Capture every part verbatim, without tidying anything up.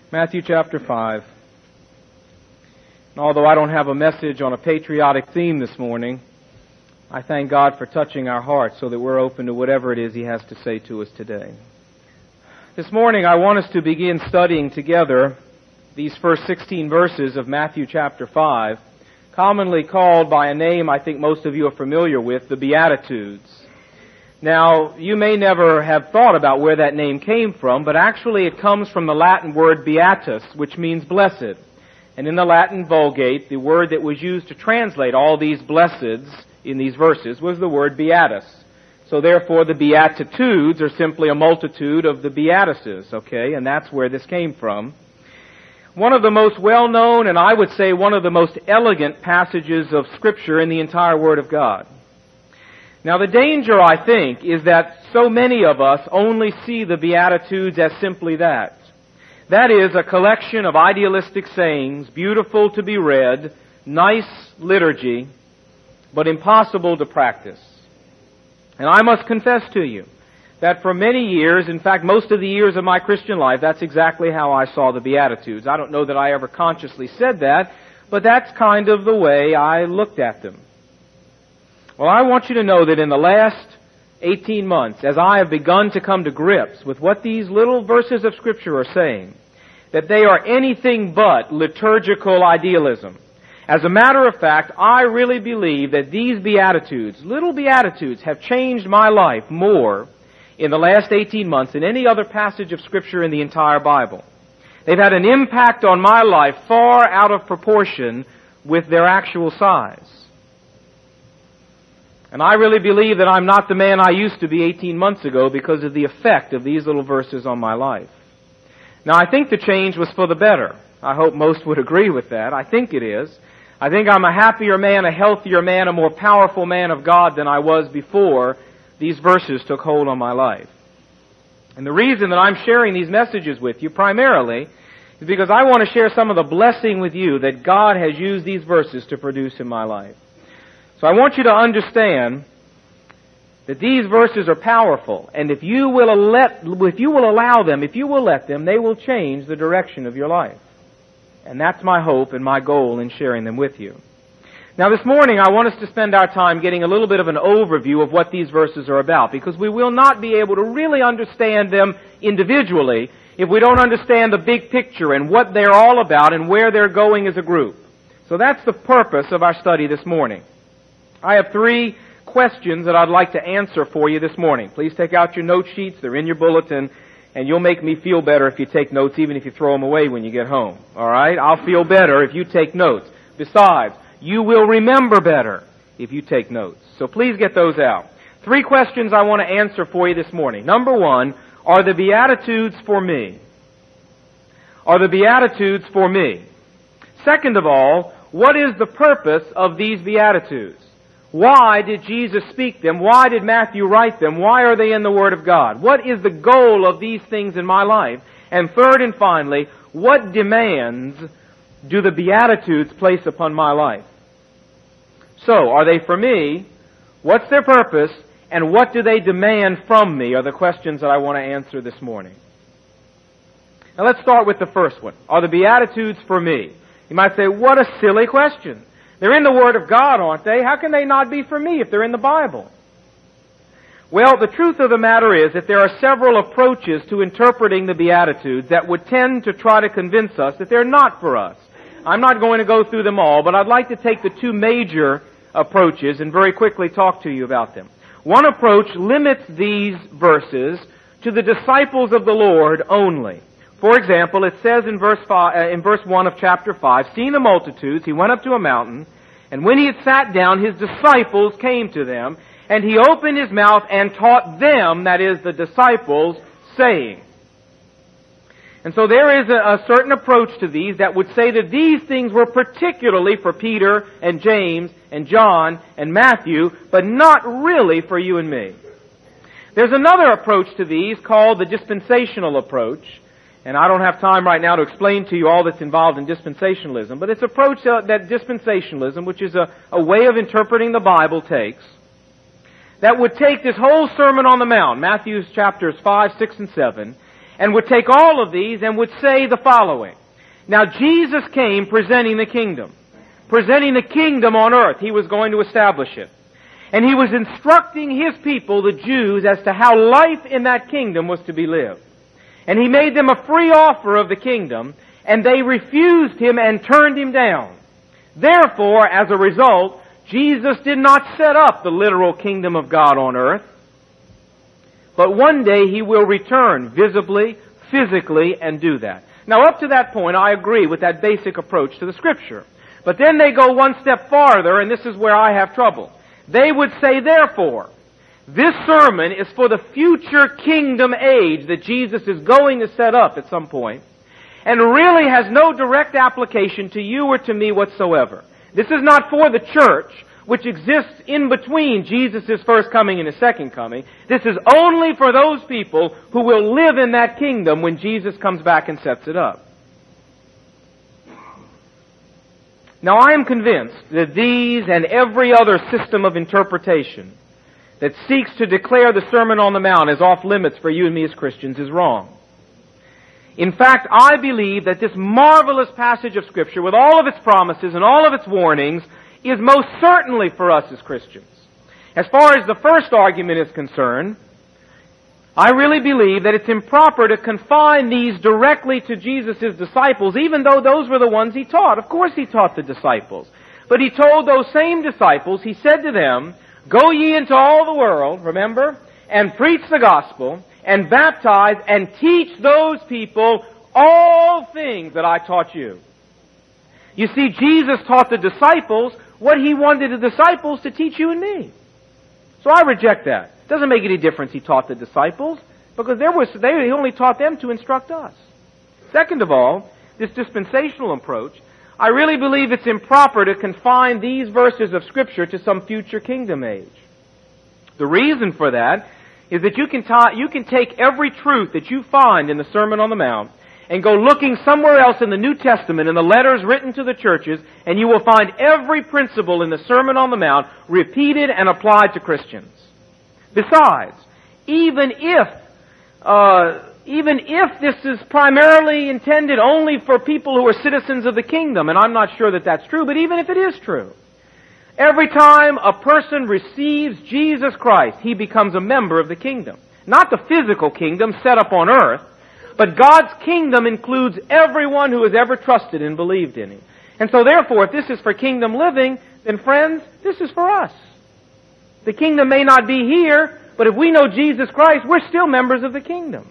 Matthew chapter five. And although I don't have a message on a patriotic theme this morning, I thank God for touching our hearts so that we're open to whatever it is He has to say to us today. This morning I want us to begin studying together these first sixteen verses of Matthew chapter five, commonly called by a name I think most of you are familiar with, the Beatitudes. Now, you may never have thought about where that name came from, but actually it comes from the Latin word beatus, which means blessed. And in the Latin Vulgate, the word that was used to translate all these blesseds in these verses was the word beatus. So therefore the Beatitudes are simply a multitude of the beatuses, okay? And that's where this came from. One of the most well-known, and I would say one of the most elegant passages of Scripture in the entire Word of God. Now the danger, I think, is that so many of us only see the Beatitudes as simply that. That is, a collection of idealistic sayings, beautiful to be read, nice liturgy, but impossible to practice. And I must confess to you that for many years, in fact most of the years of my Christian life, that's exactly how I saw the Beatitudes. I don't know that I ever consciously said that, but that's kind of the way I looked at them. Well, I want you to know that in the last eighteen months, as I have begun to come to grips with what these little verses of Scripture are saying, that they are anything but liturgical idealism. As a matter of fact, I really believe that these Beatitudes, little Beatitudes, have changed my life more in the last eighteen months than any other passage of Scripture in the entire Bible. They've had an impact on my life far out of proportion with their actual size. And I really believe that I'm not the man I used to be eighteen months ago because of the effect of these little verses on my life. Now, I think the change was for the better. I hope most would agree with that. I think it is. I think I'm a happier man, a healthier man, a more powerful man of God than I was before these verses took hold on my life. And the reason that I'm sharing these messages with you primarily is because I want to share some of the blessing with you that God has used these verses to produce in my life. So I want you to understand that these verses are powerful, and if you will let, if you will allow them, if you will let them, they will change the direction of your life. And that's my hope and my goal in sharing them with you. Now this morning I want us to spend our time getting a little bit of an overview of what these verses are about, because we will not be able to really understand them individually if we don't understand the big picture and what they're all about and where they're going as a group. So that's the purpose of our study this morning. I have three questions that I'd like to answer for you this morning. Please take out your note sheets. They're in your bulletin, and you'll make me feel better if you take notes, even if you throw them away when you get home. All right? I'll feel better if you take notes. Besides, you will remember better if you take notes. So please get those out. Three questions I want to answer for you this morning. Number one, are the Beatitudes for me? Are the Beatitudes for me? Second of all, what is the purpose of these Beatitudes? Why did Jesus speak them? Why did Matthew write them? Why are they in the Word of God? What is the goal of these things in my life? And third and finally, what demands do the Beatitudes place upon my life? So, are they for me? What's their purpose? And what do they demand from me are the questions that I want to answer this morning. Now let's start with the first one. Are the Beatitudes for me? You might say, what a silly question. They're in the Word of God, aren't they? How can they not be for me if they're in the Bible? Well, the truth of the matter is that there are several approaches to interpreting the Beatitudes that would tend to try to convince us that they're not for us. I'm not going to go through them all, but I'd like to take the two major approaches and very quickly talk to you about them. One approach limits these verses to the disciples of the Lord only. For example, it says in verse five, uh, in verse one of chapter five, seeing the multitudes, he went up to a mountain, and when he had sat down, his disciples came to them, and he opened his mouth and taught them, that is, the disciples, saying. And so there is a, a certain approach to these that would say that these things were particularly for Peter and James and John and Matthew, but not really for you and me. There's another approach to these called the dispensational approach. And I don't have time right now to explain to you all that's involved in dispensationalism, but it's an approach that dispensationalism, which is a, a way of interpreting the Bible, takes, that would take this whole Sermon on the Mount, Matthew chapters five, six, and seven, and would take all of these and would say the following. Now, Jesus came presenting the kingdom. Presenting the kingdom on earth. He was going to establish it. And He was instructing His people, the Jews, as to how life in that kingdom was to be lived. And He made them a free offer of the kingdom, and they refused Him and turned Him down. Therefore, as a result, Jesus did not set up the literal kingdom of God on earth. But one day He will return visibly, physically, and do that. Now, up to that point, I agree with that basic approach to the Scripture. But then they go one step farther, and this is where I have trouble. They would say, therefore, this sermon is for the future kingdom age that Jesus is going to set up at some point, and really has no direct application to you or to me whatsoever. This is not for the church, which exists in between Jesus' first coming and His second coming. This is only for those people who will live in that kingdom when Jesus comes back and sets it up. Now, I am convinced that these and every other system of interpretation that seeks to declare the Sermon on the Mount as off limits for you and me as Christians is wrong. In fact, I believe that this marvelous passage of Scripture, with all of its promises and all of its warnings, is most certainly for us as Christians. As far as the first argument is concerned, I really believe that it's improper to confine these directly to Jesus' disciples, even though those were the ones He taught. Of course He taught the disciples. But He told those same disciples, He said to them, "Go ye into all the world," remember, "and preach the gospel, and baptize, and teach those people all things that I taught you." You see, Jesus taught the disciples what He wanted the disciples to teach you and me. So I reject that. It doesn't make any difference He taught the disciples, because there was, they, He only taught them to instruct us. Second of all, this dispensational approach, I really believe it's improper to confine these verses of Scripture to some future kingdom age. The reason for that is that you can, ta- you can take every truth that you find in the Sermon on the Mount and go looking somewhere else in the New Testament, in the letters written to the churches, and you will find every principle in the Sermon on the Mount repeated and applied to Christians. Besides, even if, uh, even if this is primarily intended only for people who are citizens of the kingdom, and I'm not sure that that's true, but even if it is true, every time a person receives Jesus Christ, he becomes a member of the kingdom. Not the physical kingdom set up on earth, but God's kingdom includes everyone who has ever trusted and believed in Him. And so therefore, if this is for kingdom living, then friends, this is for us. The kingdom may not be here, but if we know Jesus Christ, we're still members of the kingdom.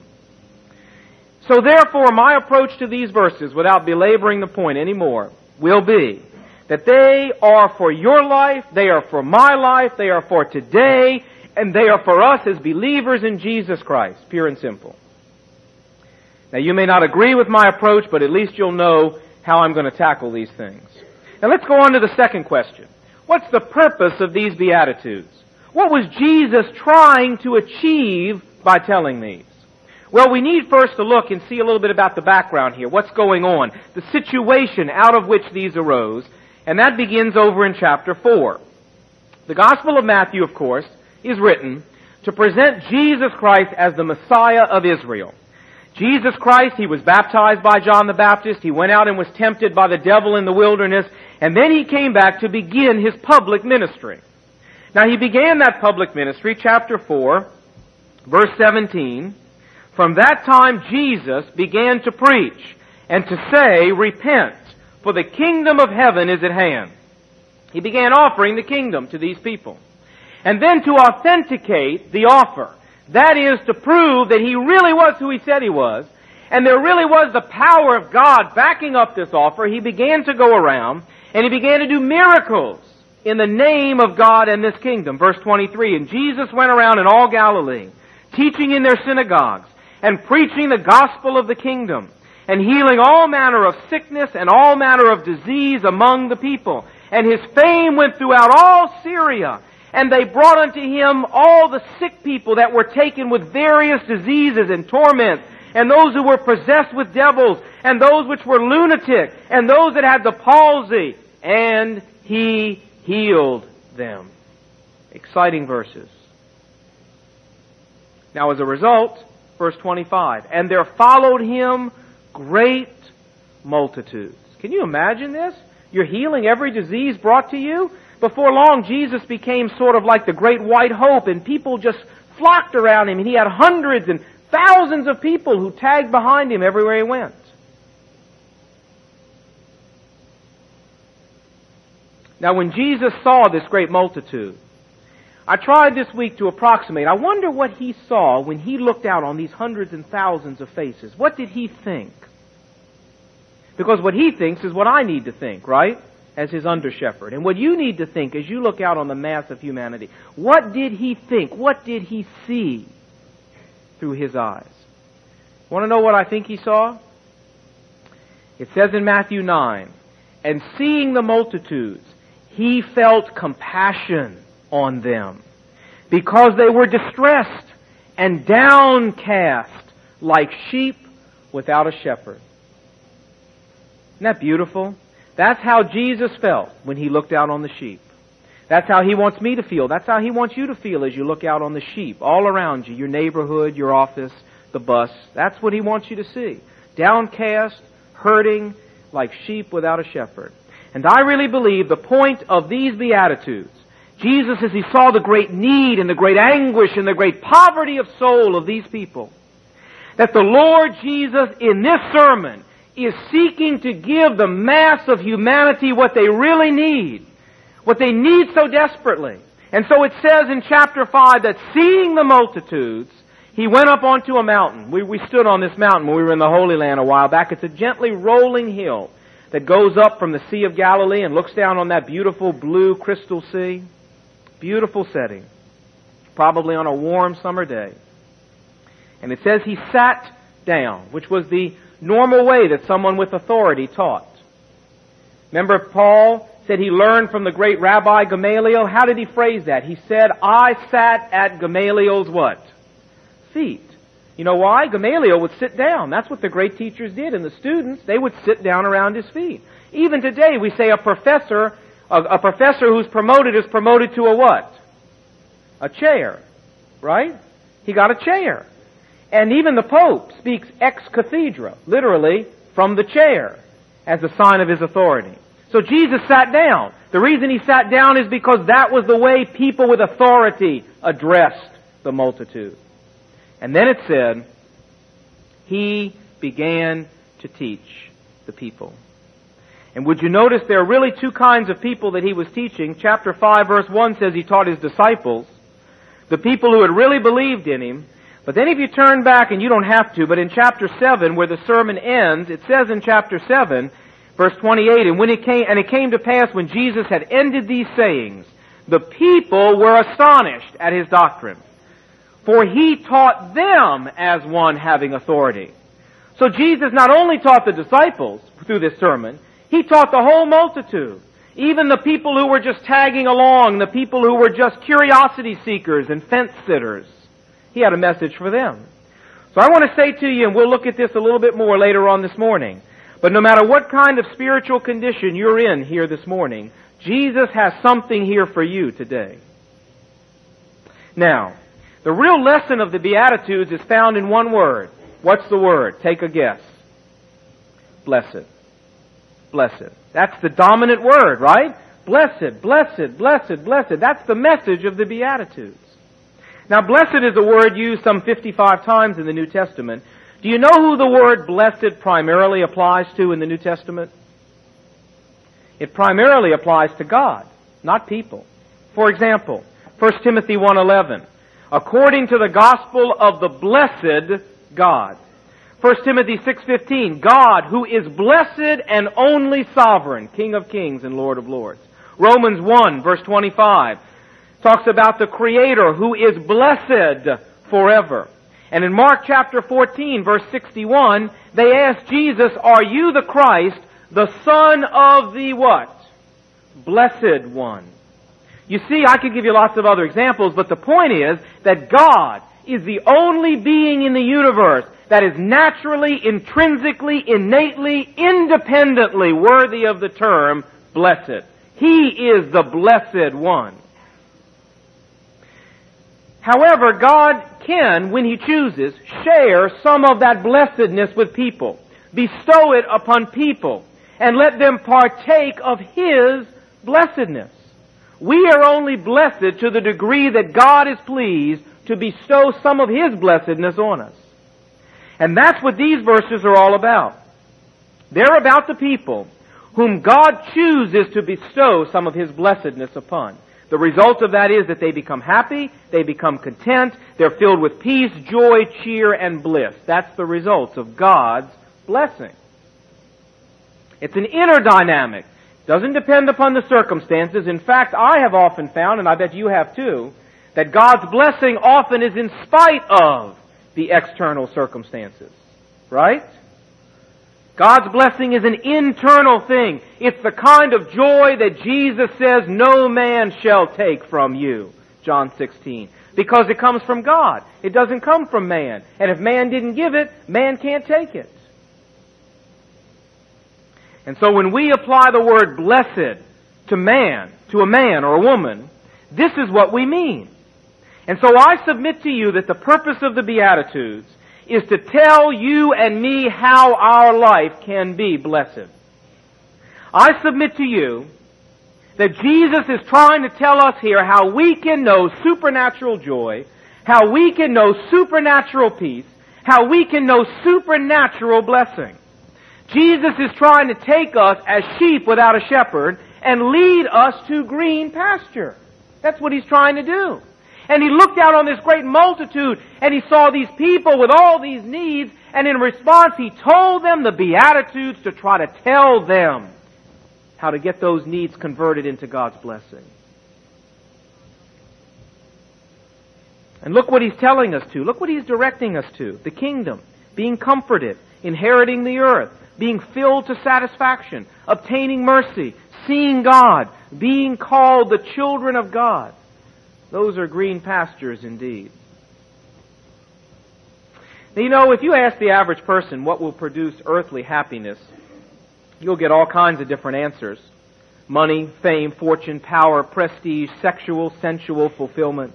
So therefore, my approach to these verses, without belaboring the point anymore, will be that they are for your life, they are for my life, they are for today, and they are for us as believers in Jesus Christ, pure and simple. Now, you may not agree with my approach, but at least you'll know how I'm going to tackle these things. Now, let's go on to the second question. What's the purpose of these Beatitudes? What was Jesus trying to achieve by telling these? Well, we need first to look and see a little bit about the background here. What's going on? The situation out of which these arose. And that begins over in chapter four. The Gospel of Matthew, of course, is written to present Jesus Christ as the Messiah of Israel. Jesus Christ, He was baptized by John the Baptist. He went out and was tempted by the devil in the wilderness. And then He came back to begin His public ministry. Now, He began that public ministry, chapter four, verse seventeen. From that time, Jesus began to preach and to say, "Repent, for the kingdom of heaven is at hand." He began offering the kingdom to these people. And then to authenticate the offer, that is, to prove that He really was who He said He was, and there really was the power of God backing up this offer, He began to go around, and He began to do miracles in the name of God and this kingdom. Verse twenty-three, "And Jesus went around in all Galilee, teaching in their synagogues, and preaching the gospel of the kingdom, and healing all manner of sickness and all manner of disease among the people. And His fame went throughout all Syria, and they brought unto Him all the sick people that were taken with various diseases and torments, and those who were possessed with devils, and those which were lunatic, and those that had the palsy, and He healed them." Exciting verses. Now, as a result, verse twenty-five. And there followed him great multitudes. Can you imagine this? You're healing every disease brought to you? Before long, Jesus became sort of like the great white hope, and people just flocked around him, and he had hundreds and thousands of people who tagged behind him everywhere he went. Now, when Jesus saw this great multitude, I tried this week to approximate. I wonder what he saw when he looked out on these hundreds and thousands of faces. What did he think? Because what he thinks is what I need to think, right? As his under-shepherd. And what you need to think as you look out on the mass of humanity. What did he think? What did he see through his eyes? Want to know what I think he saw? It says in Matthew nine, and seeing the multitudes, he felt compassion on them, because they were distressed and downcast like sheep without a shepherd. Isn't that beautiful? That's how Jesus felt when he looked out on the sheep. That's how he wants me to feel. That's how he wants you to feel as you look out on the sheep all around you, your neighborhood, your office, the bus. That's what he wants you to see. Downcast, hurting, like sheep without a shepherd. And I really believe the point of these Beatitudes, Jesus, as he saw the great need and the great anguish and the great poverty of soul of these people, that the Lord Jesus in this sermon is seeking to give the mass of humanity what they really need, what they need so desperately. And so it says in chapter five that seeing the multitudes, he went up onto a mountain. We, we stood on this mountain when we were in the Holy Land a while back. It's a gently rolling hill that goes up from the Sea of Galilee and looks down on that beautiful blue crystal sea. Beautiful setting. Probably on a warm summer day. And it says he sat down, which was the normal way that someone with authority taught. Remember, Paul said he learned from the great Rabbi Gamaliel. How did he phrase that? He said, I sat at Gamaliel's what? Feet. You know why? Gamaliel would sit down. That's what the great teachers did. And the students, they would sit down around his feet. Even today, we say a professor, a, a professor who's promoted is promoted to a what? A chair. Right? He got a chair. And even the Pope speaks ex cathedra, literally from the chair, as a sign of his authority. So Jesus sat down. The reason he sat down is because that was the way people with authority addressed the multitude. And then it said, he began to teach the people. And would you notice there are really two kinds of people that he was teaching? Chapter five, verse one says he taught his disciples, the people who had really believed in him. But then if you turn back, and you don't have to, but in chapter seven, where the sermon ends, it says in chapter seven, verse twenty-eight, and when it came, and it came to pass when Jesus had ended these sayings, the people were astonished at his doctrine. For he taught them as one having authority. So Jesus not only taught the disciples through this sermon, he taught the whole multitude. Even the people who were just tagging along, the people who were just curiosity seekers and fence sitters. He had a message for them. So I want to say to you, and we'll look at this a little bit more later on this morning, but no matter what kind of spiritual condition you're in here this morning, Jesus has something here for you today. Now, the real lesson of the Beatitudes is found in one word. What's the word? Take a guess. Blessed. Blessed. That's the dominant word, right? Blessed, blessed, blessed, blessed. That's the message of the Beatitudes. Now, blessed is a word used some fifty-five times in the New Testament. Do you know who the word blessed primarily applies to in the New Testament? It primarily applies to God, not people. For example, First Timothy one eleven, according to the gospel of the blessed God. First Timothy six fifteen, God who is blessed and only sovereign, King of kings and Lord of lords. Romans one verse twenty-five talks about the Creator who is blessed forever. And in Mark chapter fourteen verse sixty-one, they asked Jesus, are you the Christ, the Son of the what? Blessed One. You see, I could give you lots of other examples, but the point is that God is the only being in the universe that is naturally, intrinsically, innately, independently worthy of the term blessed. He is the Blessed One. However, God can, when He chooses, share some of that blessedness with people, bestow it upon people, and let them partake of His blessedness. We are only blessed to the degree that God is pleased to bestow some of His blessedness on us. And that's what these verses are all about. They're about the people whom God chooses to bestow some of His blessedness upon. The result of that is that they become happy, they become content, they're filled with peace, joy, cheer, and bliss. That's the result of God's blessing. It's an inner dynamic. It doesn't depend upon the circumstances. In fact, I have often found, and I bet you have too, that God's blessing often is in spite of the external circumstances. Right? God's blessing is an internal thing. It's the kind of joy that Jesus says no man shall take from you. John sixteen. Because it comes from God. It doesn't come from man. And if man didn't give it, man can't take it. And so when we apply the word blessed to man, to a man or a woman, this is what we mean. And so I submit to you that the purpose of the Beatitudes is to tell you and me how our life can be blessed. I submit to you that Jesus is trying to tell us here how we can know supernatural joy, how we can know supernatural peace, how we can know supernatural blessing. Jesus is trying to take us as sheep without a shepherd and lead us to green pasture. That's what He's trying to do. And He looked out on this great multitude, and He saw these people with all these needs, and in response He told them the Beatitudes to try to tell them how to get those needs converted into God's blessing. And look what He's telling us to. Look what He's directing us to. The kingdom, being comforted, inheriting the earth, being filled to satisfaction, obtaining mercy, seeing God, being called the children of God. Those are green pastures indeed. Now, you know, if you ask the average person what will produce earthly happiness, you'll get all kinds of different answers. Money, fame, fortune, power, prestige, sexual, sensual fulfillment.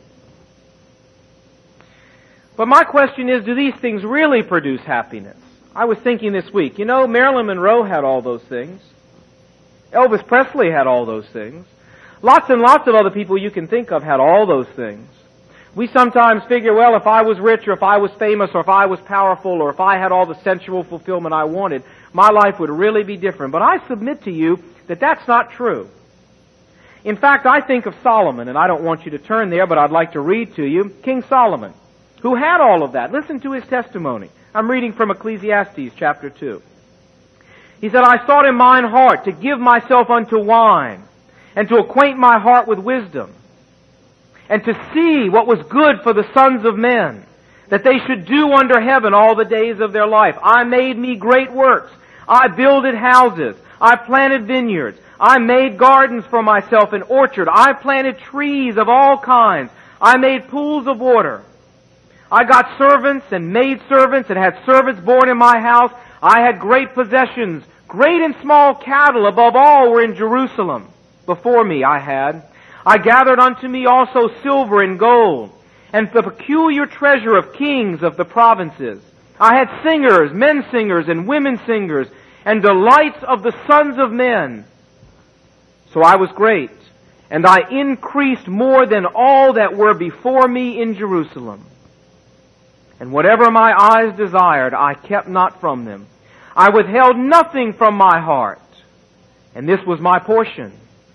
But my question is, do these things really produce happiness? I was thinking this week, you know, Marilyn Monroe had all those things. Elvis Presley had all those things. Lots and lots of other people you can think of had all those things. We sometimes figure, well, if I was rich or if I was famous or if I was powerful or if I had all the sensual fulfillment I wanted, my life would really be different. But I submit to you that that's not true. In fact, I think of Solomon, and I don't want you to turn there, but I'd like to read to you King Solomon, who had all of that. Listen to his testimony. I'm reading from Ecclesiastes chapter two. He said, I sought in mine heart to give myself unto wine, and to acquaint my heart with wisdom, and to see what was good for the sons of men, that they should do under heaven all the days of their life. I made me great works. I builded houses. I planted vineyards. I made gardens for myself, an orchard. I planted trees of all kinds. I made pools of water. I got servants and maidservants and had servants born in my house. I had great possessions. Great and small cattle, above all, were in Jerusalem. Before me I had. I gathered unto me also silver and gold, and the peculiar treasure of kings of the provinces. I had singers, men singers, and women singers, and delights of the sons of men. So I was great, and I increased more than all that were before me in Jerusalem. And whatever my eyes desired, I kept not from them. I withheld nothing from my heart, and this was my portion.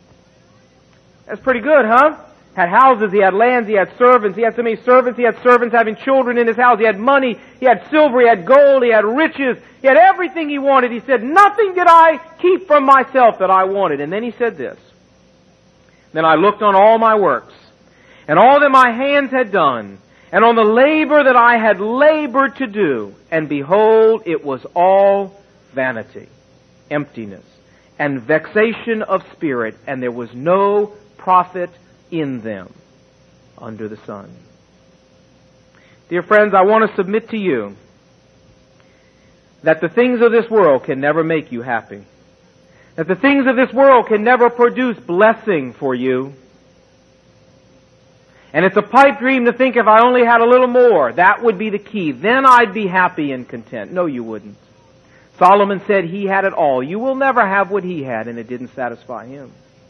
That's pretty good, huh? Had houses, he had lands, he had servants, he had so many servants, he had servants having children in his house, he had money, he had silver, he had gold, he had riches, he had everything he wanted. He said, nothing did I keep from myself that I wanted. And then he said this, then I looked on all my works, and all that my hands had done, and on the labor that I had labored to do, and behold, it was all vanity, emptiness, and vexation of spirit, and there was no profit in them under the sun. Dear friends, I want to submit to you that the things of this world can never make you happy. That the things of this world can never produce blessing for you. And it's a pipe dream to think if I only had a little more, that would be the key. Then I'd be happy and content. No, you wouldn't. Solomon said he had it all. You will never have what he had, and it didn't satisfy him.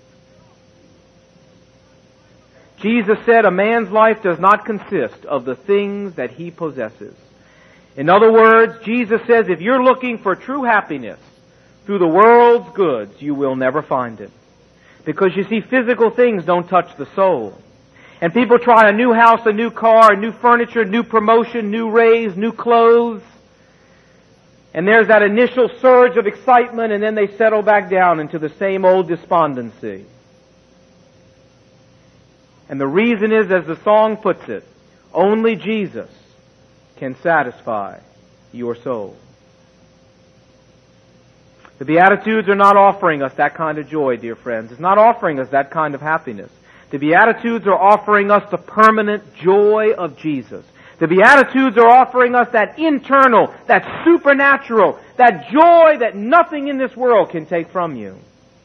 Jesus said a man's life does not consist of the things that he possesses. In other words, Jesus says if you're looking for true happiness through the world's goods, you will never find it. Because you see, physical things don't touch the soul. And people try a new house, a new car, new furniture, new promotion, new raise, new clothes. And there's that initial surge of excitement, and then they settle back down into the same old despondency. And the reason is, as the song puts it, only Jesus can satisfy your soul. The Beatitudes are not offering us that kind of joy, dear friends. It's not offering us that kind of happiness. The Beatitudes are offering us the permanent joy of Jesus. The Beatitudes are offering us that internal, that supernatural, that joy that nothing in this world can take from you.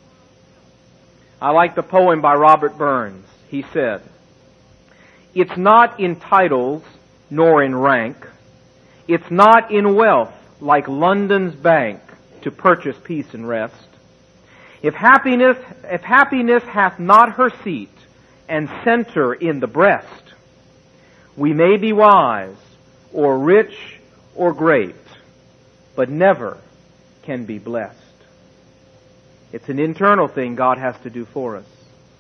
I like the poem by Robert Burns. He said, "It's not in titles nor in rank. It's not in wealth like London's bank to purchase peace and rest. If happiness, if happiness hath not her seat and center in the breast, we may be wise or rich or great, but never can be blessed." It's an internal thing God has to do for us.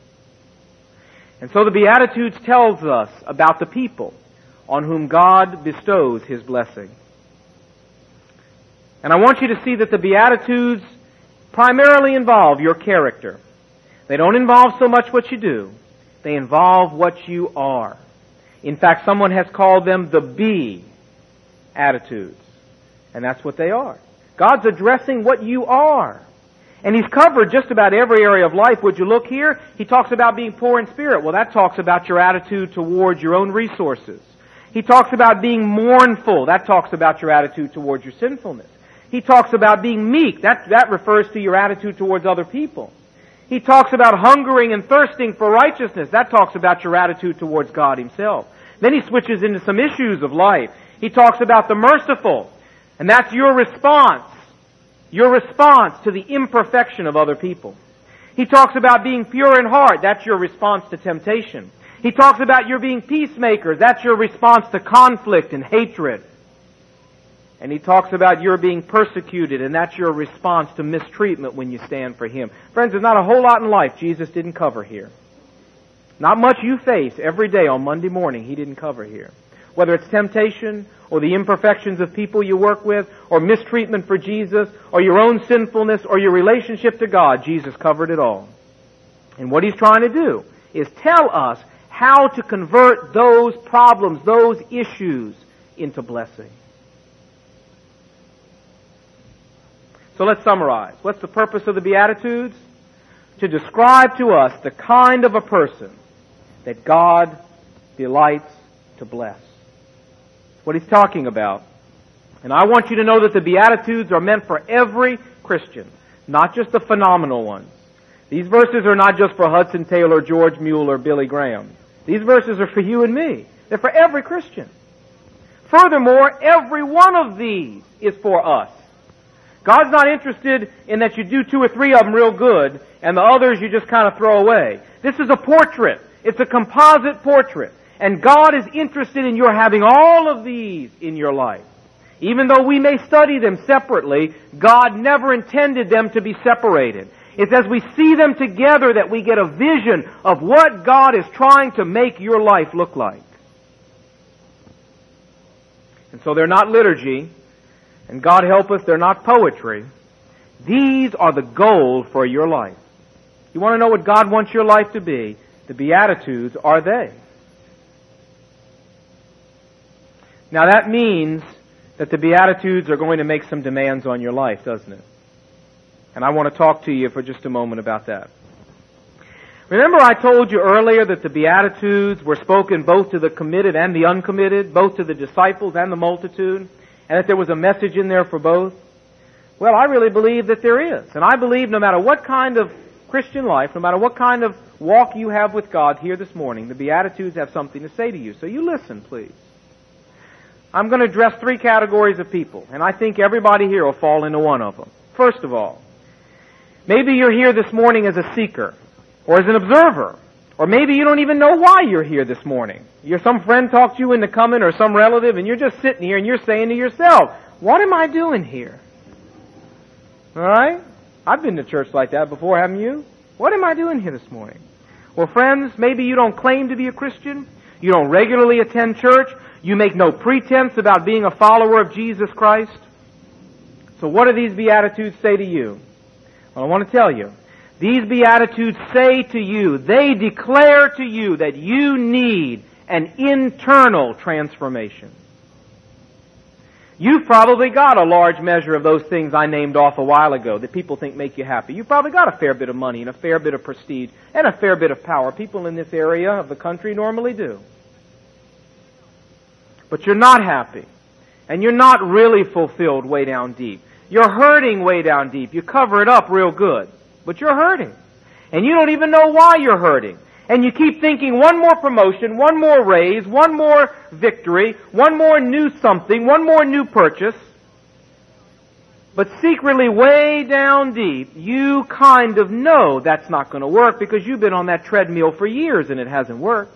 And so the Beatitudes tells us about the people on whom God bestows His blessing. And I want you to see that the Beatitudes primarily involve your character. They don't involve so much what you do. They involve what you are. In fact, someone has called them the Be-attitudes. And that's what they are. God's addressing what you are. And He's covered just about every area of life. Would you look here? He talks about being poor in spirit. Well, that talks about your attitude towards your own resources. He talks about being mournful. That talks about your attitude towards your sinfulness. He talks about being meek. That, that refers to your attitude towards other people. He talks about hungering and thirsting for righteousness. That talks about your attitude towards God Himself. Then He switches into some issues of life. He talks about the merciful. And that's your response. Your response to the imperfection of other people. He talks about being pure in heart. That's your response to temptation. He talks about your being peacemakers. That's your response to conflict and hatred. And He talks about your being persecuted, and that's your response to mistreatment when you stand for Him. Friends, there's not a whole lot in life Jesus didn't cover here. Not much you face every day on Monday morning He didn't cover here. Whether it's temptation, or the imperfections of people you work with, or mistreatment for Jesus, or your own sinfulness, or your relationship to God, Jesus covered it all. And what He's trying to do is tell us how to convert those problems, those issues, into blessing. So let's summarize. What's the purpose of the Beatitudes? To describe to us the kind of a person that God delights to bless. What He's talking about. And I want you to know that the Beatitudes are meant for every Christian, not just the phenomenal ones. These verses are not just for Hudson Taylor, George Mueller, Billy Graham. These verses are for you and me. They're for every Christian. Furthermore, every one of these is for us. God's not interested in that you do two or three of them real good and the others you just kind of throw away. This is a portrait. It's a composite portrait. And God is interested in your having all of these in your life. Even though we may study them separately, God never intended them to be separated. It's as we see them together that we get a vision of what God is trying to make your life look like. And so they're not liturgy, and God help us, they're not poetry. These are the goal for your life. You want to know what God wants your life to be? The Beatitudes are they. Now that means that the Beatitudes are going to make some demands on your life, doesn't it? And I want to talk to you for just a moment about that. Remember I told you earlier that the Beatitudes were spoken both to the committed and the uncommitted, both to the disciples and the multitude, and that there was a message in there for both? Well, I really believe that there is. And I believe no matter what kind of Christian life, no matter what kind of walk you have with God here this morning, the Beatitudes have something to say to you. So you listen, please. I'm going to address three categories of people, and I think everybody here will fall into one of them. First of all, maybe you're here this morning as a seeker, or as an observer, or maybe you don't even know why you're here this morning. You're some friend talked you into coming, or some relative, and you're just sitting here and you're saying to yourself, what am I doing here? All right? I've been to church like that before, haven't you? What am I doing here this morning? Well, friends, maybe you don't claim to be a Christian. You don't regularly attend church. You make no pretense about being a follower of Jesus Christ. So what do these Beatitudes say to you? Well, I want to tell you. These Beatitudes say to you, they declare to you that you need an internal transformation. You've probably got a large measure of those things I named off a while ago that people think make you happy. You've probably got a fair bit of money and a fair bit of prestige and a fair bit of power. People in this area of the country normally do. But you're not happy. And you're not really fulfilled way down deep. You're hurting way down deep. You cover it up real good. But you're hurting. And you don't even know why you're hurting. And you keep thinking one more promotion, one more raise, one more victory, one more new something, one more new purchase. But secretly, way down deep, you kind of know that's not going to work because you've been on that treadmill for years and it hasn't worked.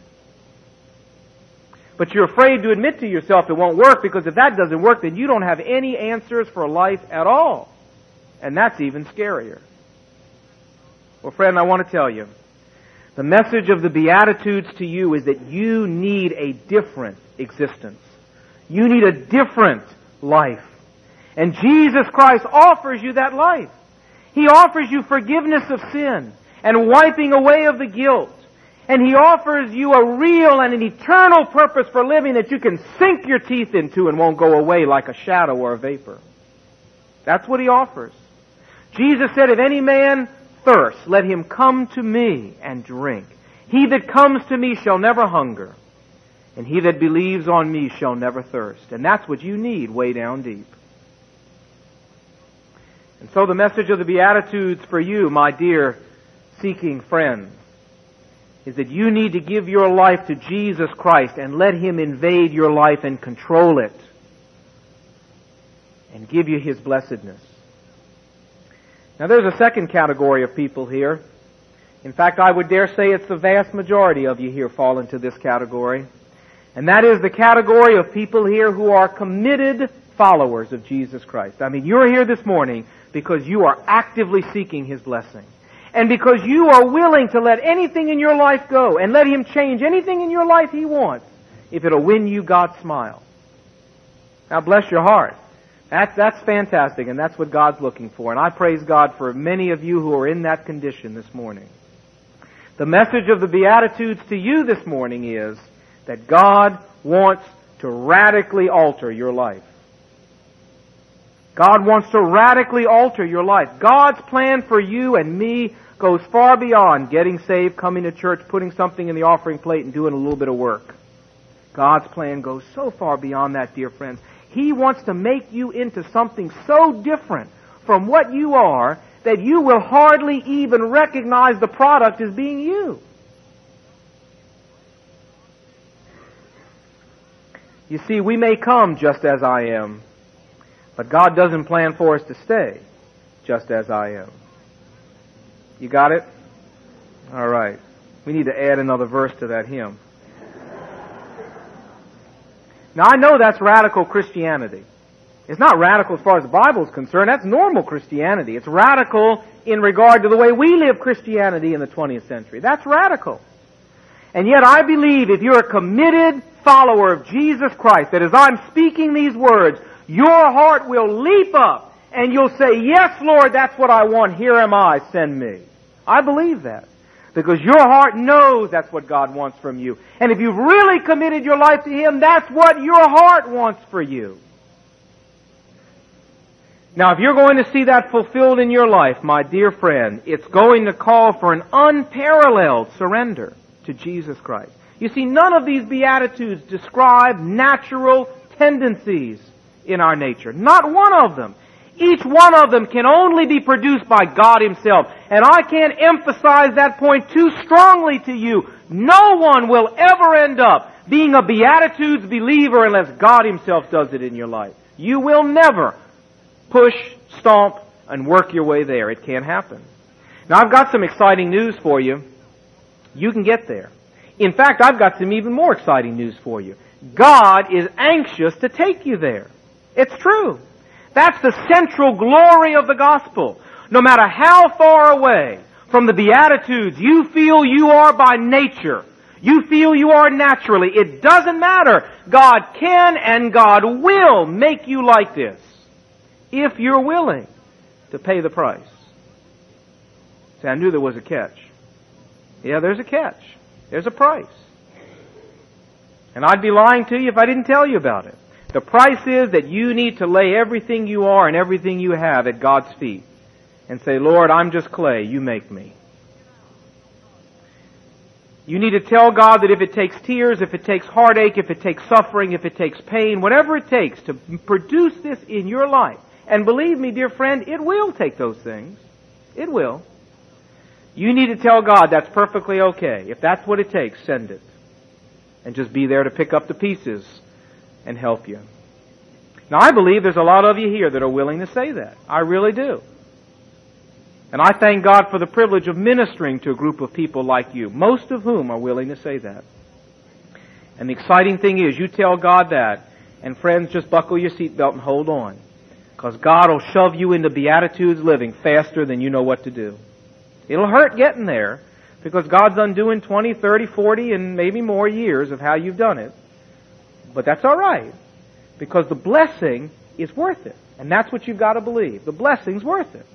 But you're afraid to admit to yourself it won't work because if that doesn't work, then you don't have any answers for life at all. And that's even scarier. Well, friend, I want to tell you, the message of the Beatitudes to you is that you need a different existence. You need a different life. And Jesus Christ offers you that life. He offers you forgiveness of sin and wiping away of the guilt. And He offers you a real and an eternal purpose for living that you can sink your teeth into and won't go away like a shadow or a vapor. That's what He offers. Jesus said, if any man thirst, let him come to me and drink. He that comes to me shall never hunger, and he that believes on me shall never thirst. And that's what you need way down deep. And so the message of the Beatitudes for you, my dear seeking friend, is that you need to give your life to Jesus Christ and let Him invade your life and control it and give you His blessedness. Now there's a second category of people here. In fact, I would dare say it's the vast majority of you here fall into this category. And that is the category of people here who are committed followers of Jesus Christ. I mean, you're here this morning because you are actively seeking His blessing. And because you are willing to let anything in your life go and let Him change anything in your life He wants if it'll win you God's smile. Now bless your heart. That's, that's fantastic, and that's what God's looking for. And I praise God for many of you who are in that condition this morning. The message of the Beatitudes to you this morning is that God wants to radically alter your life. God wants to radically alter your life. God's plan for you and me goes far beyond getting saved, coming to church, putting something in the offering plate, and doing a little bit of work. God's plan goes so far beyond that, dear friends. He wants to make you into something so different from what you are that you will hardly even recognize the product as being you. You see, we may come just as I am, but God doesn't plan for us to stay just as I am. You got it? All right. We need to add another verse to that hymn. Now, I know that's radical Christianity. It's not radical as far as the Bible is concerned. That's normal Christianity. It's radical in regard to the way we live Christianity in the twentieth century. That's radical. And yet I believe if you're a committed follower of Jesus Christ, that as I'm speaking these words, your heart will leap up and you'll say, yes, Lord, that's what I want. Here am I. Send me. I believe that. Because your heart knows that's what God wants from you. And if you've really committed your life to Him, that's what your heart wants for you. Now, if you're going to see that fulfilled in your life, my dear friend, it's going to call for an unparalleled surrender to Jesus Christ. You see, none of these Beatitudes describe natural tendencies in our nature. Not one of them. Each one of them can only be produced by God Himself. And I can't emphasize that point too strongly to you. No one will ever end up being a Beatitudes believer unless God Himself does it in your life. You will never push, stomp, and work your way there. It can't happen. Now, I've got some exciting news for you. You can get there. In fact, I've got some even more exciting news for you. God is anxious to take you there. It's true. That's the central glory of the gospel. No matter how far away from the Beatitudes you feel you are by nature, you feel you are naturally, it doesn't matter. God can and God will make you like this if you're willing to pay the price. See, I knew there was a catch. Yeah, there's a catch. There's a price. And I'd be lying to you if I didn't tell you about it. The price is that you need to lay everything you are and everything you have at God's feet and say, Lord, I'm just clay. You make me. You need to tell God that if it takes tears, if it takes heartache, if it takes suffering, if it takes pain, whatever it takes to produce this in your life. And believe me, dear friend, it will take those things. It will. You need to tell God that's perfectly okay. If that's what it takes, send it. And just be there to pick up the pieces and help you. Now, I believe there's a lot of you here that are willing to say that. I really do. And I thank God for the privilege of ministering to a group of people like you, most of whom are willing to say that. And the exciting thing is, you tell God that, and friends, just buckle your seatbelt and hold on. Because God will shove you into Beatitudes living faster than you know what to do. It'll hurt getting there, because God's undoing twenty, thirty, forty, and maybe more years of how you've done it. But that's all right, because the blessing is worth it. And that's what you've got to believe. The blessing's worth it.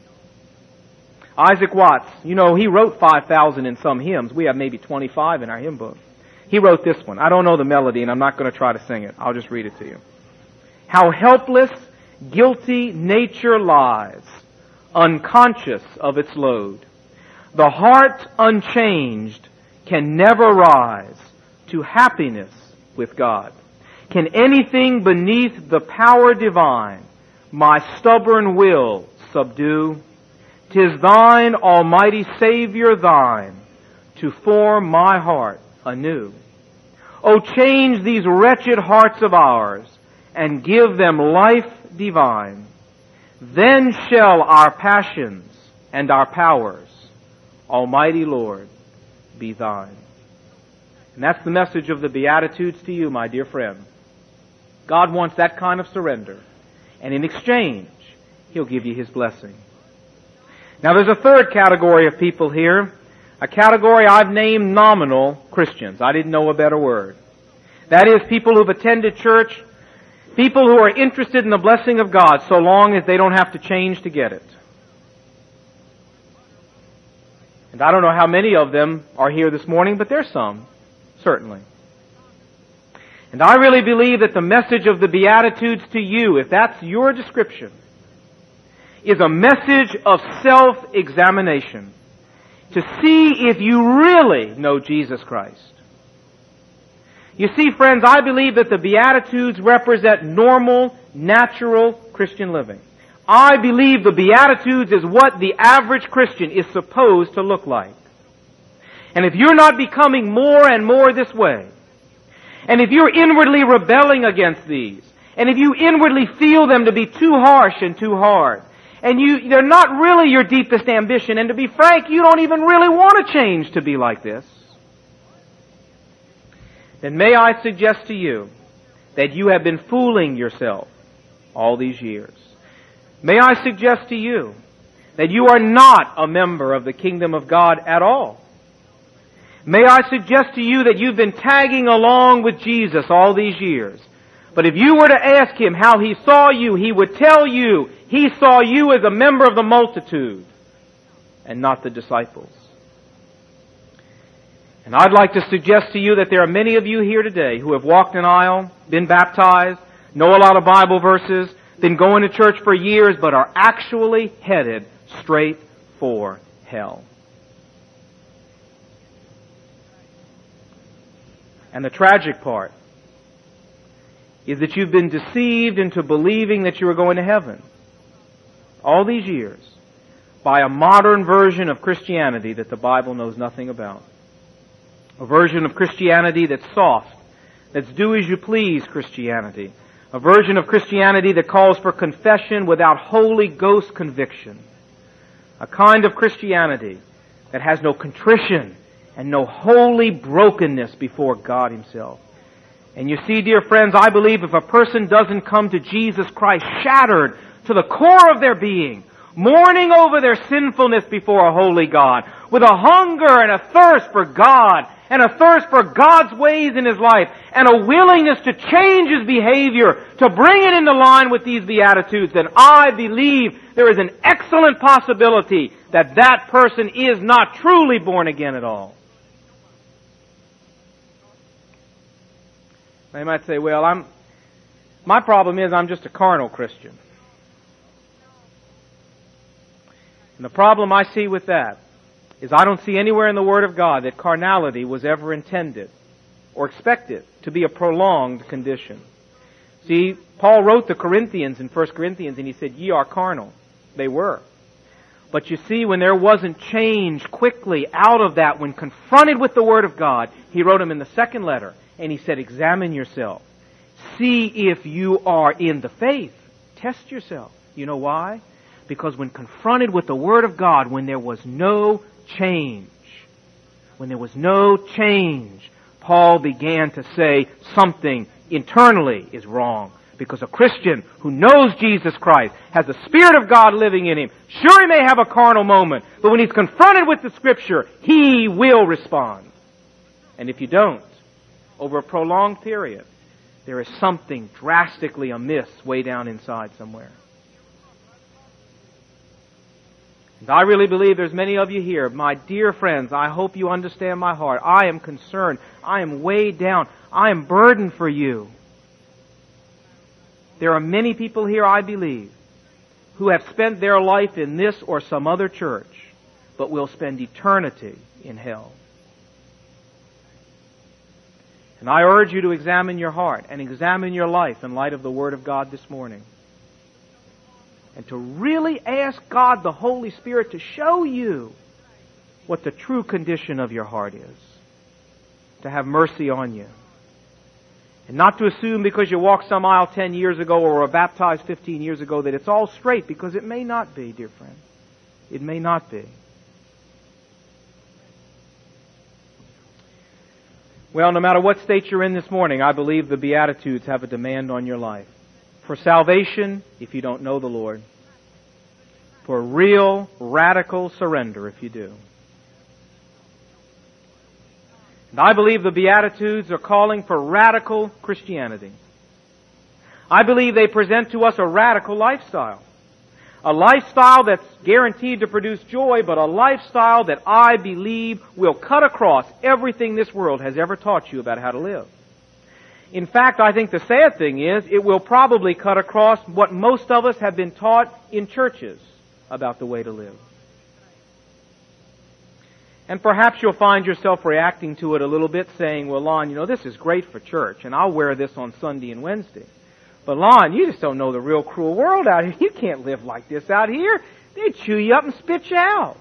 Isaac Watts, you know, he wrote five thousand in some hymns. We have maybe twenty-five in our hymn book. He wrote this one. I don't know the melody, and I'm not going to try to sing it. I'll just read it to you. How helpless, guilty nature lies, unconscious of its load. The heart unchanged can never rise to happiness with God. Can anything beneath the power divine my stubborn will subdue? 'Tis thine, Almighty Savior, thine, to form my heart anew. O change these wretched hearts of ours and give them life divine. Then shall our passions and our powers, Almighty Lord, be thine. And that's the message of the Beatitudes to you, my dear friend. God wants that kind of surrender. And in exchange, He'll give you His blessing. Now there's a third category of people here, a category I've named nominal Christians. I didn't know a better word. That is, people who've attended church, people who are interested in the blessing of God so long as they don't have to change to get it. And I don't know how many of them are here this morning, but there's some, certainly. And I really believe that the message of the Beatitudes to you, if that's your description, is a message of self-examination to see if you really know Jesus Christ. You see, friends, I believe that the Beatitudes represent normal, natural Christian living. I believe the Beatitudes is what the average Christian is supposed to look like. And if you're not becoming more and more this way, and if you're inwardly rebelling against these, and if you inwardly feel them to be too harsh and too hard, and you, they're not really your deepest ambition, and to be frank, you don't even really want to change to be like this, then may I suggest to you that you have been fooling yourself all these years. May I suggest to you that you are not a member of the kingdom of God at all. May I suggest to you that you've been tagging along with Jesus all these years. But if you were to ask Him how He saw you, He would tell you He saw you as a member of the multitude and not the disciples. And I'd like to suggest to you that there are many of you here today who have walked an aisle, been baptized, know a lot of Bible verses, been going to church for years, but are actually headed straight for hell. And the tragic part is that you've been deceived into believing that you are going to heaven. all these years, by a modern version of Christianity that the Bible knows nothing about. A version of Christianity that's soft, that's do-as-you-please Christianity. A version of Christianity that calls for confession without Holy Ghost conviction. A kind of Christianity that has no contrition and no holy brokenness before God Himself. And you see, dear friends, I believe if a person doesn't come to Jesus Christ shattered to the core of their being, mourning over their sinfulness before a holy God, with a hunger and a thirst for God, and a thirst for God's ways in his life, and a willingness to change his behavior, to bring it into line with these Beatitudes, then I believe there is an excellent possibility that that person is not truly born again at all. They might say, well, I'm, my problem is I'm just a carnal Christian. And the problem I see with that is I don't see anywhere in the Word of God that carnality was ever intended or expected to be a prolonged condition. See, Paul wrote the Corinthians in First Corinthians and he said, ye are carnal. They were. But you see, when there wasn't change quickly out of that, when confronted with the Word of God, he wrote them in the second letter and he said, examine yourself. See if you are in the faith. Test yourself. You know why? Because when confronted with the Word of God, when there was no change, when there was no change, Paul began to say something internally is wrong. Because a Christian who knows Jesus Christ, has the Spirit of God living in him, sure he may have a carnal moment, but when he's confronted with the Scripture, he will respond. And if you don't, over a prolonged period, there is something drastically amiss way down inside somewhere. And I really believe there's many of you here, my dear friends, I hope you understand my heart. I am concerned. I am weighed down. I am burdened for you. There are many people here, I believe, who have spent their life in this or some other church, but will spend eternity in hell. And I urge you to examine your heart and examine your life in light of the Word of God this morning. And to really ask God, the Holy Spirit, to show you what the true condition of your heart is. To have mercy on you. And not to assume because you walked some aisle ten years ago or were baptized fifteen years ago that it's all straight, because it may not be, dear friend. It may not be. Well, no matter what state you're in this morning, I believe the Beatitudes have a demand on your life. For salvation, if you don't know the Lord. For real, radical surrender, if you do. And I believe the Beatitudes are calling for radical Christianity. I believe they present to us a radical lifestyle. A lifestyle that's guaranteed to produce joy, but a lifestyle that I believe will cut across everything this world has ever taught you about how to live. In fact, I think the sad thing is, it will probably cut across what most of us have been taught in churches about the way to live. And perhaps you'll find yourself reacting to it a little bit, saying, well, Lon, you know, this is great for church, and I'll wear this on Sunday and Wednesday. But Lon, you just don't know the real cruel world out here. You can't live like this out here. They chew you up and spit you out.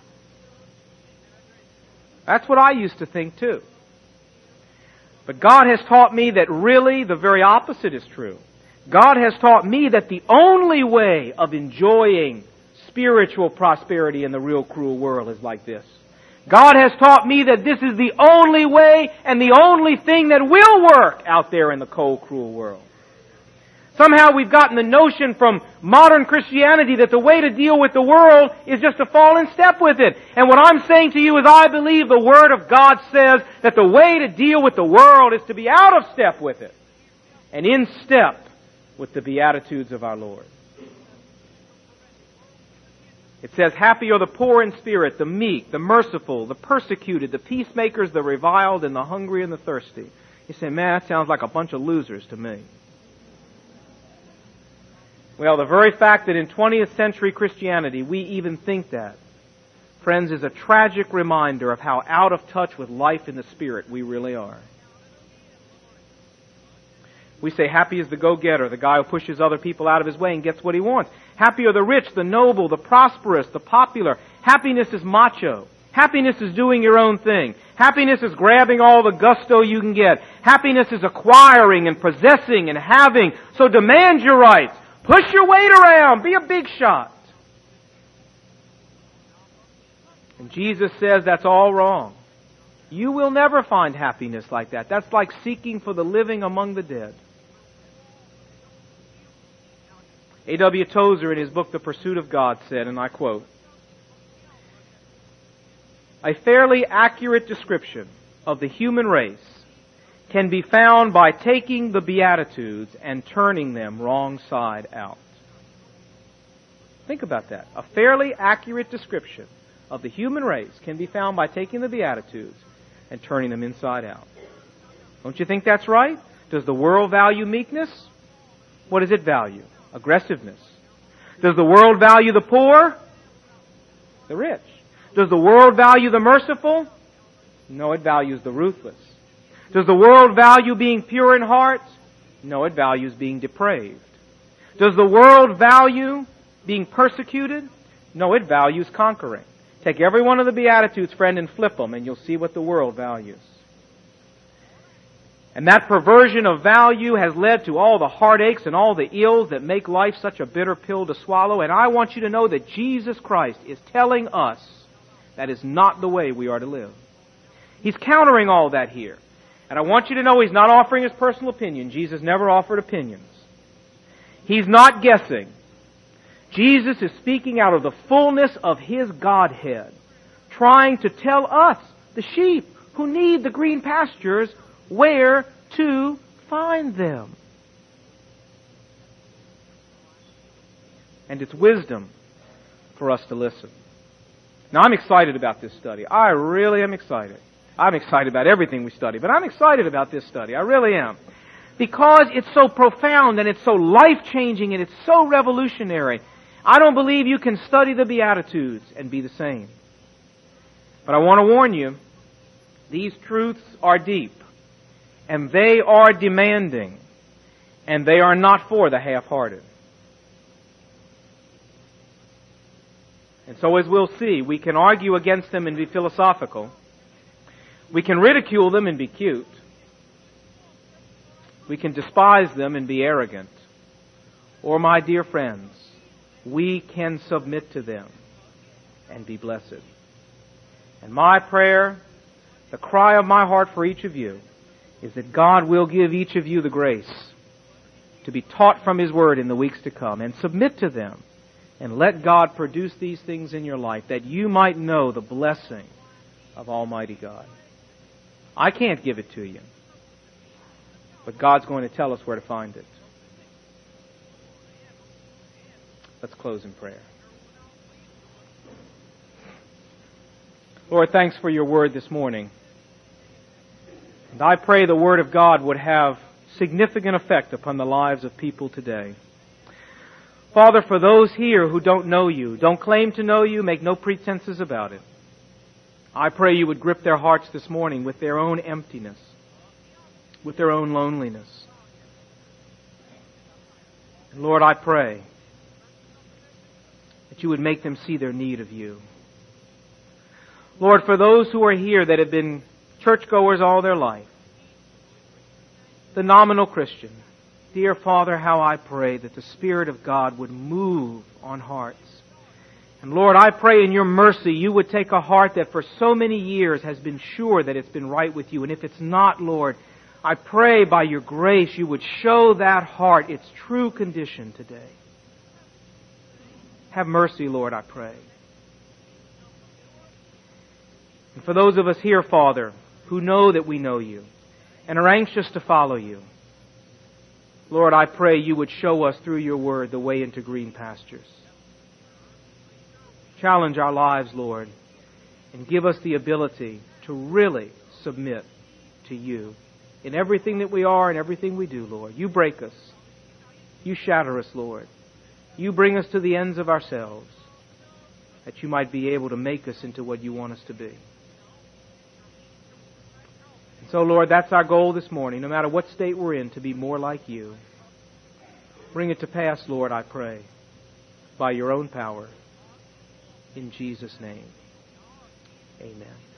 That's what I used to think too. But God has taught me that really the very opposite is true. God has taught me that the only way of enjoying spiritual prosperity in the real cruel world is like this. God has taught me that this is the only way and the only thing that will work out there in the cold, cruel world. Somehow we've gotten the notion from modern Christianity that the way to deal with the world is just to fall in step with it. And what I'm saying to you is I believe the Word of God says that the way to deal with the world is to be out of step with it and in step with the Beatitudes of our Lord. It says, happy are the poor in spirit, the meek, the merciful, the persecuted, the peacemakers, the reviled, and the hungry and the thirsty. You say, man, that sounds like a bunch of losers to me. Well, the very fact that in twentieth century Christianity we even think that, friends, is a tragic reminder of how out of touch with life in the Spirit we really are. We say happy is the go-getter, the guy who pushes other people out of his way and gets what he wants. Happy are the rich, the noble, the prosperous, the popular. Happiness is macho. Happiness is doing your own thing. Happiness is grabbing all the gusto you can get. Happiness is acquiring and possessing and having. So demand your rights. Push your weight around. Be a big shot. And Jesus says that's all wrong. You will never find happiness like that. That's like seeking for the living among the dead. A W Tozer in his book, The Pursuit of God, said, and I quote, "A fairly accurate description of the human race can be found by taking the Beatitudes and turning them wrong side out." Think about that. A fairly accurate description of the human race can be found by taking the Beatitudes and turning them inside out. Don't you think that's right? Does the world value meekness? What does it value? Aggressiveness. Does the world value the poor? The rich. Does the world value the merciful? No, it values the ruthless. Does the world value being pure in heart? No, it values being depraved. Does the world value being persecuted? No, it values conquering. Take every one of the Beatitudes, friend, and flip them, and you'll see what the world values. And that perversion of value has led to all the heartaches and all the ills that make life such a bitter pill to swallow. And I want you to know that Jesus Christ is telling us that is not the way we are to live. He's countering all that here. And I want you to know He's not offering His personal opinion. Jesus never offered opinions. He's not guessing. Jesus is speaking out of the fullness of His Godhead, trying to tell us, the sheep who need the green pastures, where to find them. And it's wisdom for us to listen. Now, I'm excited about this study. I really am excited. I'm excited about everything we study, but I'm excited about this study. I really am. Because it's so profound and it's so life-changing and it's so revolutionary. I don't believe you can study the Beatitudes and be the same. But I want to warn you, these truths are deep. And they are demanding. And they are not for the half-hearted. And so as we'll see, we can argue against them and be philosophical. We can ridicule them and be cute. We can despise them and be arrogant. Or, my dear friends, we can submit to them and be blessed. And my prayer, the cry of my heart for each of you, is that God will give each of you the grace to be taught from His Word in the weeks to come and submit to them and let God produce these things in your life that you might know the blessing of Almighty God. I can't give it to you, but God's going to tell us where to find it. Let's close in prayer. Lord, thanks for your Word this morning. And I pray the Word of God would have significant effect upon the lives of people today. Father, for those here who don't know You, don't claim to know You, make no pretenses about it, I pray You would grip their hearts this morning with their own emptiness, with their own loneliness. And Lord, I pray that You would make them see their need of You. Lord, for those who are here that have been churchgoers all their life, the nominal Christian, dear Father, how I pray that the Spirit of God would move on hearts. And Lord, I pray in Your mercy You would take a heart that for so many years has been sure that it's been right with You. And if it's not, Lord, I pray by Your grace You would show that heart its true condition today. Have mercy, Lord, I pray. And for those of us here, Father, who know that we know You and are anxious to follow You, Lord, I pray You would show us through Your Word the way into green pastures. Challenge our lives, Lord, and give us the ability to really submit to You in everything that we are and everything we do, Lord. You break us. You shatter us, Lord. You bring us to the ends of ourselves, that You might be able to make us into what You want us to be. And So, Lord, that's our goal this morning, no matter what state we're in, to be more like you. Bring it to pass, Lord, I pray, by your own power. In Jesus' name, amen.